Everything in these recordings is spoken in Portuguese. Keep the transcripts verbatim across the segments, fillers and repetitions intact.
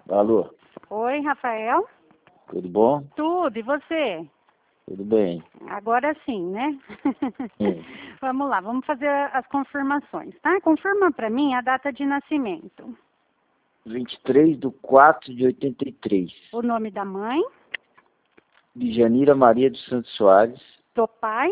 Alô, Oi, Rafael? tudo bom? Tudo, e você? Tudo bem. Agora sim, né? Sim. Vamos lá, vamos fazer as confirmações, tá? Confirma para mim a data de nascimento. vinte e três de quatro de oitenta e três. O nome da mãe, De Janira Maria dos Santos Soares, do pai.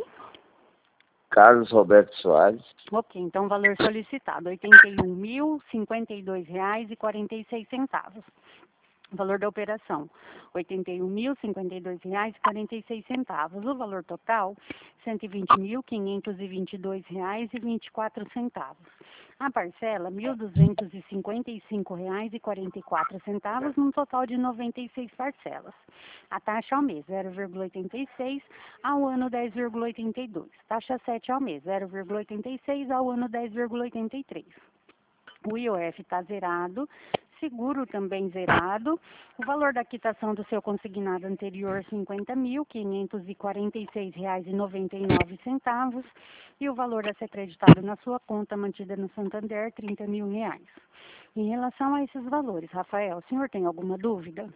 Carlos Roberto Soares. Ok, então o valor solicitado, oitenta e um mil, cinquenta e dois reais e quarenta e seis centavos. O valor da operação, oitenta e um mil, cinquenta e dois reais e quarenta e seis centavos. O valor total, cento e vinte mil, quinhentos e vinte e dois reais e vinte e quatro centavos. A parcela, mil duzentos e cinquenta e cinco reais e quarenta e quatro centavos, num total de noventa e seis parcelas. A taxa ao mês, zero vírgula oitenta e seis, ao ano dez vírgula oitenta e dois. Taxa sete ao mês, zero vírgula oitenta e seis, ao ano dez vírgula oitenta e três. O I O F está zerado, seguro também zerado, o valor da quitação do seu consignado anterior, cinquenta mil, quinhentos e quarenta e seis reais e noventa e nove centavos, e o valor a ser creditado na sua conta mantida no Santander, trinta mil reais. Em relação a esses valores, Rafael, o senhor tem alguma dúvida?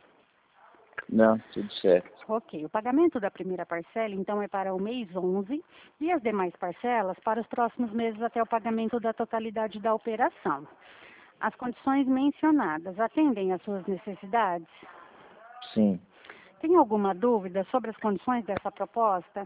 Não, tudo certo. Ok, o pagamento da primeira parcela, então, é para o mês onze e as demais parcelas para os próximos meses até o pagamento da totalidade da operação. As condições mencionadas atendem às suas necessidades? Sim. Tem alguma dúvida sobre as condições dessa proposta?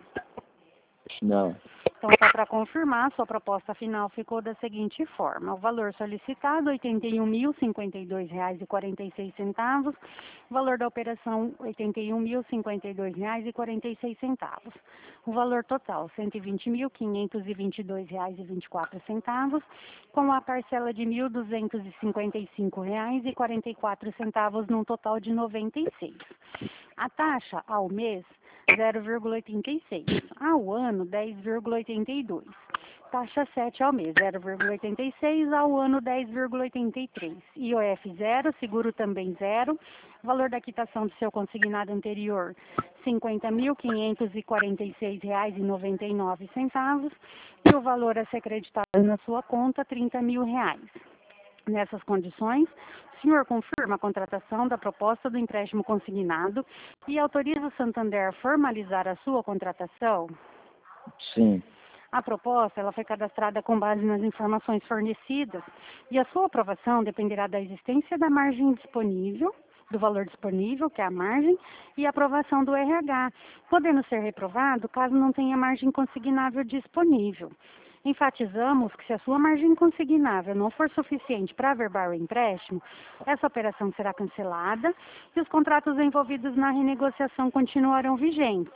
Não. Então, só para confirmar, sua proposta final ficou da seguinte forma. O valor solicitado, oitenta e um mil, cinquenta e dois reais e quarenta e seis centavos. O valor da operação, oitenta e um mil, cinquenta e dois reais e quarenta e seis centavos. O valor total, cento e vinte mil, quinhentos e vinte e dois reais e vinte e quatro centavos, com a parcela de mil duzentos e cinquenta e cinco reais e quarenta e quatro centavos, num total de noventa e seis. A taxa ao mês, zero vírgula oitenta e seis. Ao ano, dez vírgula oitenta e dois. Taxa sete ao mês, zero vírgula oitenta e seis. Ao ano, dez vírgula oitenta e três. I O F zero, seguro também zero. Valor da quitação do seu consignado anterior, cinquenta mil, quinhentos e quarenta e seis reais e noventa e nove centavos. E o valor a ser creditado na sua conta, trinta mil reais. Nessas condições, o senhor confirma a contratação da proposta do empréstimo consignado e autoriza o Santander a formalizar a sua contratação? Sim. A proposta ela foi cadastrada com base nas informações fornecidas e a sua aprovação dependerá da existência da margem disponível, do valor disponível, que é a margem, e a aprovação do R H, podendo ser reprovado caso não tenha margem consignável disponível. Enfatizamos que se a sua margem consignável não for suficiente para averbar o empréstimo, essa operação será cancelada e os contratos envolvidos na renegociação continuarão vigentes.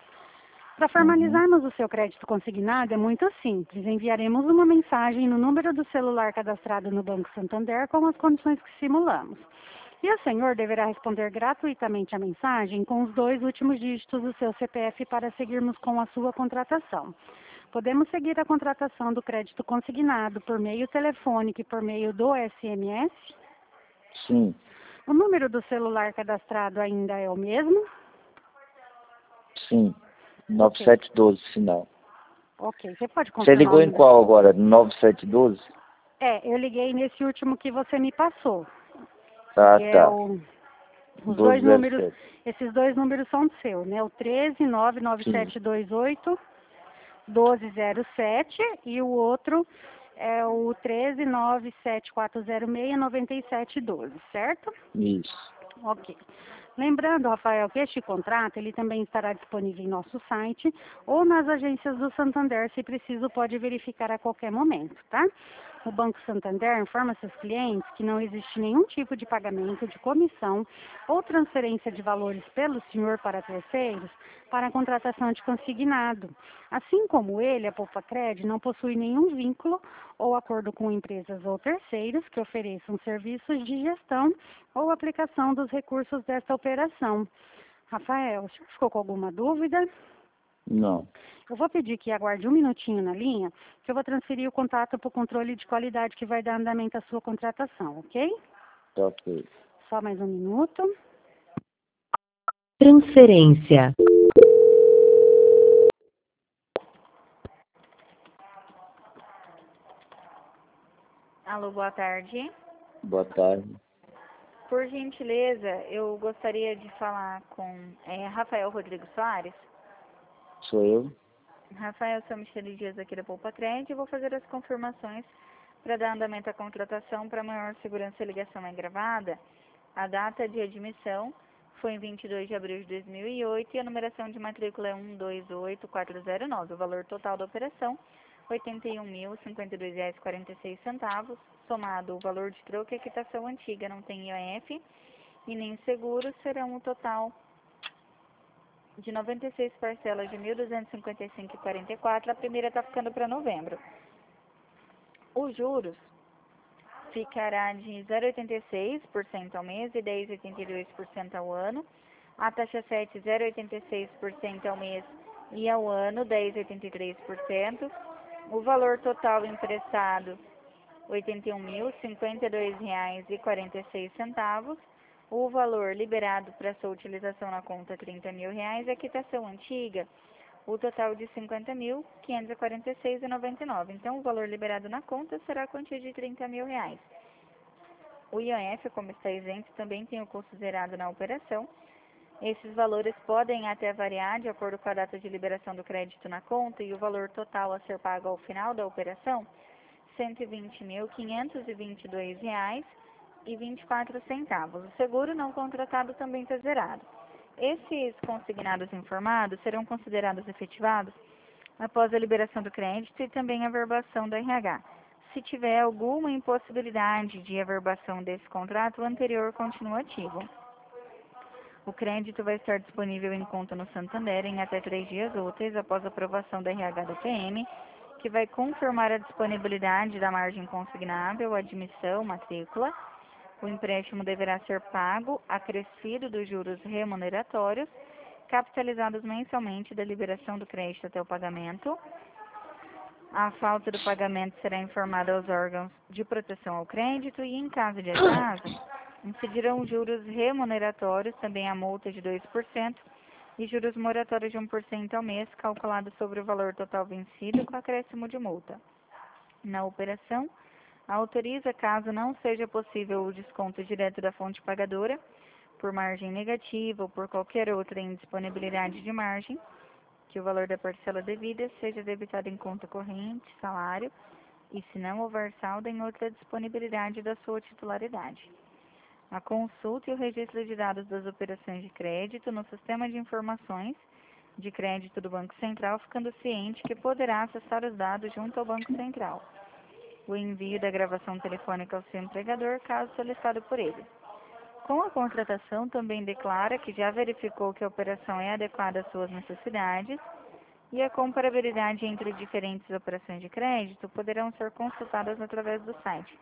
Para formalizarmos o seu crédito consignado é muito simples. Enviaremos uma mensagem no número do celular cadastrado no Banco Santander com as condições que simulamos. E o senhor deverá responder gratuitamente a mensagem com os dois últimos dígitos do seu C P F para seguirmos com a sua contratação. Podemos seguir a contratação do crédito consignado por meio telefônico e por meio do S M S? Sim. O número do celular cadastrado ainda é o mesmo? Sim. nove sete um dois, final. Ok, você pode Você confirmar ligou o em número? qual agora? nove sete um dois? É, eu liguei nesse último que você me passou. Ah, Que é tá. o, os dois doze zero números, sete. esses dois números são seus, né? O treze nove nove Sim. sete dois oito doze zero sete e o outro é o treze nove sete quatro zero seis nove sete doze, certo? Isso. Ok. Lembrando, Rafael, que este contrato ele também estará disponível em nosso site ou nas agências do Santander, se preciso, pode verificar a qualquer momento, tá? O Banco Santander informa seus clientes que não existe nenhum tipo de pagamento de comissão ou transferência de valores pelo senhor para terceiros para a contratação de consignado. Assim como ele, a Poupacred não possui nenhum vínculo ou acordo com empresas ou terceiros que ofereçam serviços de gestão ou aplicação dos recursos desta operação. Rafael, o senhor ficou com alguma dúvida? Não. Eu vou pedir que aguarde um minutinho na linha, que eu vou transferir o contato para o controle de qualidade que vai dar andamento à sua contratação, ok? Tá ok. Só mais um minuto. Transferência. Alô, boa tarde. Boa tarde. Por gentileza, eu gostaria de falar com é, Rafael Rodrigo Soares. Sou eu. Rafael, sou Michele Dias aqui da Poupa Crédito e vou fazer as confirmações para dar andamento à contratação para maior segurança. A ligação é gravada. A data de admissão foi em vinte e dois de abril de dois mil e oito e a numeração de matrícula é um dois oito quatro zero nove. O valor total da operação, oitenta e um mil, cinquenta e dois reais e quarenta e seis centavos, somado o valor de troco e a quitação antiga, não tem I O F e nem seguro, serão um total de noventa e seis parcelas de mil duzentos e cinquenta e cinco reais e quarenta e quatro centavos. A primeira está ficando para novembro. Os juros ficará de zero vírgula oitenta e seis por cento ao mês e dez vírgula oitenta e dois por cento ao ano. A taxa sete, zero vírgula oitenta e seis por cento ao mês e ao ano, dez vírgula oitenta e três por cento. O valor total emprestado, oitenta e um mil, cinquenta e dois reais e quarenta e seis centavos. O valor liberado para sua utilização na conta, trinta mil reais. A quitação antiga, o total de cinquenta mil, quinhentos e quarenta e seis reais e noventa e nove centavos. Então, o valor liberado na conta será a quantia de trinta mil reais. O I O F, como está isento, também tem o custo zerado na operação. Esses valores podem até variar de acordo com a data de liberação do crédito na conta e o valor total a ser pago ao final da operação, cento e vinte mil, quinhentos e vinte e dois reais e vinte e quatro centavos. O seguro não contratado também está zerado. Esses consignados informados serão considerados efetivados após a liberação do crédito e também a averbação do R H. Se tiver alguma impossibilidade de averbação desse contrato, o anterior continua ativo. O crédito vai estar disponível em conta no Santander em até três dias úteis após a aprovação do R H do P M, que vai confirmar a disponibilidade da margem consignável, admissão, matrícula. O empréstimo deverá ser pago, acrescido dos juros remuneratórios, capitalizados mensalmente da liberação do crédito até o pagamento. A falta do pagamento será informada aos órgãos de proteção ao crédito e, em caso de atraso, incidirão juros remuneratórios, também a multa de dois por cento e juros moratórios de um por cento ao mês, calculado sobre o valor total vencido com acréscimo de multa. Na operação, autoriza, caso não seja possível o desconto direto da fonte pagadora, por margem negativa ou por qualquer outra indisponibilidade de margem, que o valor da parcela devida seja debitado em conta corrente, salário, e se não houver saldo em outra disponibilidade da sua titularidade. A consulta e o registro de dados das operações de crédito no sistema de informações de crédito do Banco Central, ficando ciente que poderá acessar os dados junto ao Banco Central. O envio da gravação telefônica ao seu empregador, caso solicitado por ele. Com a contratação, também declara que já verificou que a operação é adequada às suas necessidades e a comparabilidade entre diferentes operações de crédito poderão ser consultadas através do site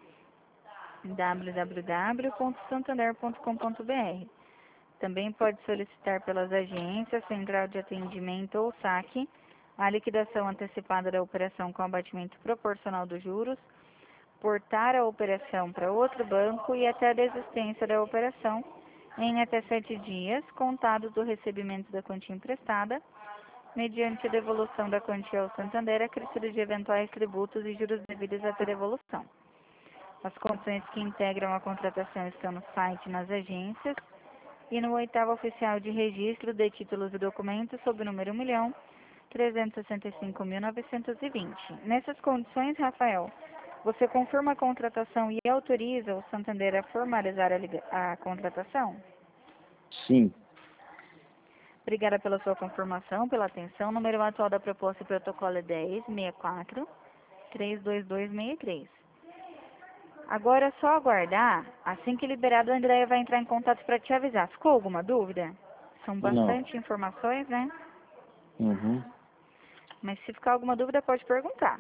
w w w ponto santander ponto com ponto b r. Também pode solicitar pelas agências, central de atendimento ou saque a liquidação antecipada da operação com abatimento proporcional dos juros, portar a operação para outro banco e até a desistência da operação em até sete dias, contados do recebimento da quantia emprestada, mediante a devolução da quantia ao Santander, acrescido de eventuais tributos e juros devidos até devolução. As condições que integram a contratação estão no site, nas agências e no oitavo oficial de registro de títulos e documentos sob o número um milhão trezentos e sessenta e cinco mil novecentos e vinte. Nessas condições, Rafael, você confirma a contratação e autoriza o Santander a formalizar a, liga- a contratação? Sim. Obrigada pela sua confirmação, pela atenção. O número atual da proposta e protocolo é dez, sessenta e quatro, trezentos e vinte e dois, sessenta e três. Agora é só aguardar. Assim que liberado, a Andréia vai entrar em contato para te avisar. Ficou alguma dúvida? São bastante Não. informações, né? Uhum. Mas se ficar alguma dúvida, pode perguntar.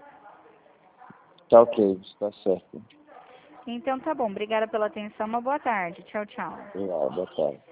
Tá ok, está certo. Então tá bom. Obrigada pela atenção. Uma boa tarde. Tchau, tchau. Obrigado, boa tarde.